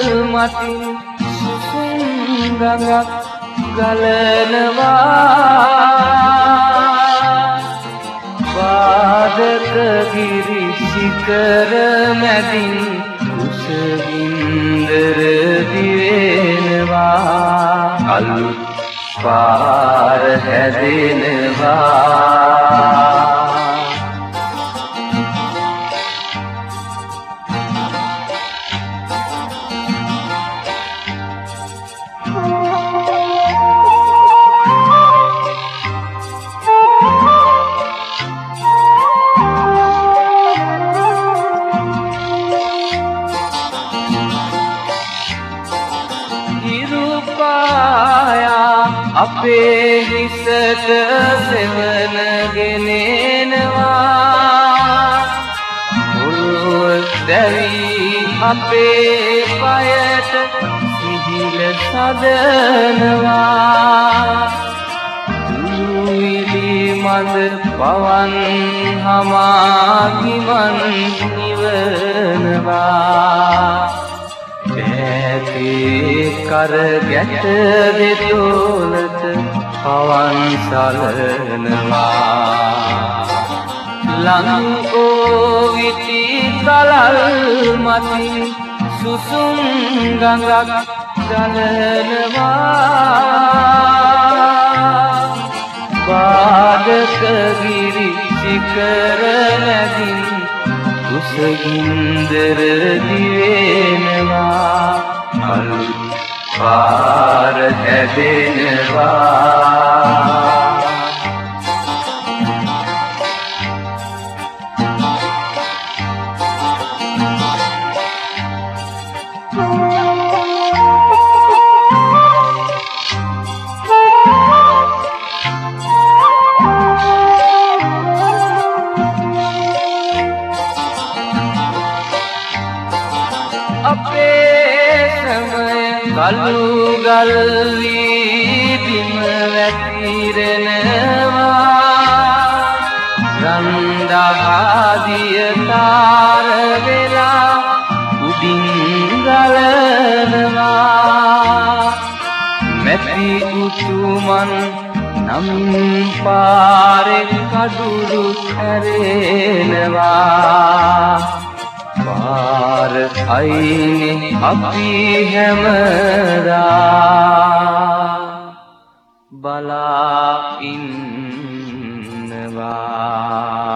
මතින් සුසුම් ගඟක් ගලනවා පාදක ගිරි සිකර මැදින් කුසගින්දර දිවෙනවා අලුත් පාර හැදෙනවා අපේ හිසට සෙවන ගෙනෙනවා මුළුව දැවි අපේ පයට සිහිල සදනවා දුවිලි මඳ පවන් හමාකිමන් නිවනවා කර ගැට දෙතොලට පවන් සලනවා ලංකෝ විටි තලල් මතින් සුසුම් ගඟක් ගලනවා පාදක ගිරි සිකර මැදින් කුසගින්දර දිවෙනවා අලුත් පාර හැදෙනවා කලු ගල් වී බිම වැතිරෙනවා රන් දහදිය තාර වෙලා උඩින් ගලනවා මැටි උතුමන් නමින් පාරේ කඩුරු හැරෙනවා පාර අයිනේ අපි හැමදා බලා ඉන්නවා